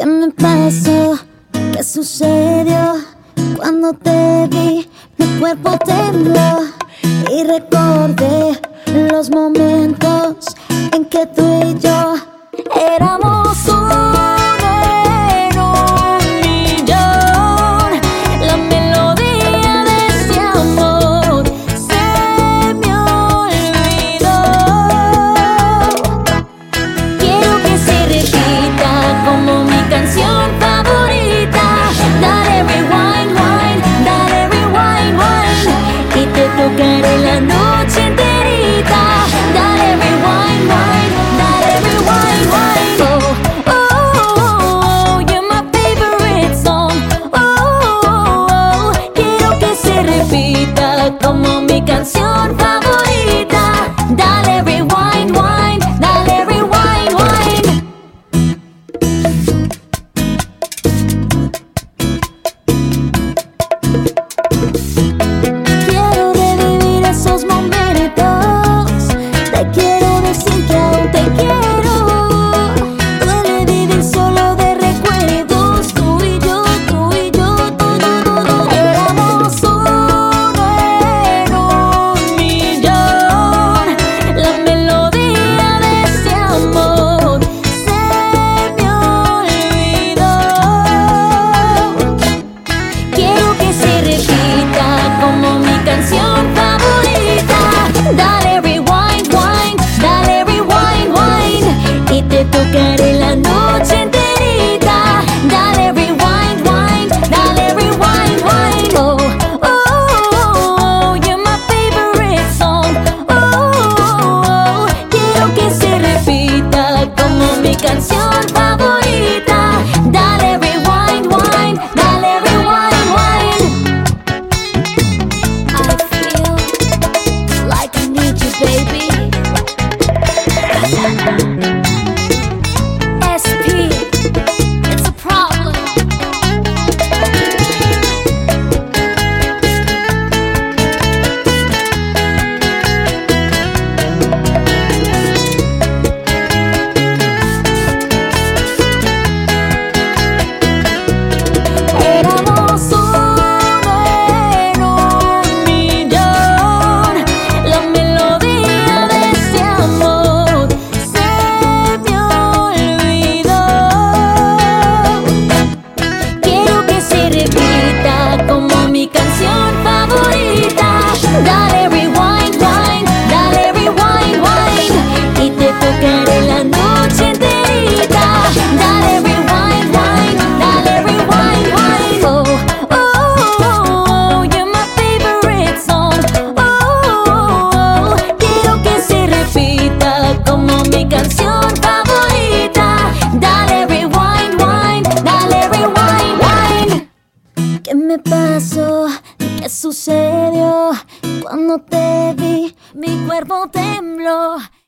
¿Qué me pasó? ¿Qué sucedió? Cuando te vi, mi cuerpo tembló y recordé los momentos en que tú y yo éramos uno en un millón. La melodía de ese amor se me olvidó. Quiero que se repita como mi canción favorita. Dale rewind, wind, dale rewind, wind, y te tocaré la noche enterita. Dale rewind, wind, dale rewind, wind. Oh, oh, oh, you're my favorite song. Oh, oh, oh, quiero que se repita como mi canción favorita. Dale rewind, wind, dale rewind, wind. Quiero revivir esos momentos. Te quiero decir que aún te quiero. Duele vivir solo de recuerdos. Tú y yo, tú y yo, éramos uno en un millón. La melodía de ese amor se me olvidó. Quiero que se repita como mi canción favorita. Dale rewind, wind, dale rewind, wind, y te tocaré la noche enterita. Dale rewind, wind, dale rewind, wind. Oh, oh, oh, you're my favorite song. Oh, oh, oh, quiero que se repita como mi canción favorita. Dale rewind, wind, dale rewind, wind. I feel like I need you, baby. SP, it's a problem. Éramos uno en un millón. La melodía de ese amor se me olvidó. Quiero que se repita como mi canción favorita. Dale rewind, wind, dale rewind, wind, y te tocaré la noche enterita. Dale rewind, wind, dale rewind, wind. Oh, oh, oh, you're my favorite song. Oh, oh, oh, quiero que se repita como mi canción favorita. Dale rewind, wind, dale rewind, wind. ¿Qué me pasó? ¿Qué sucedió? Cuando te vi, mi cuerpo tembló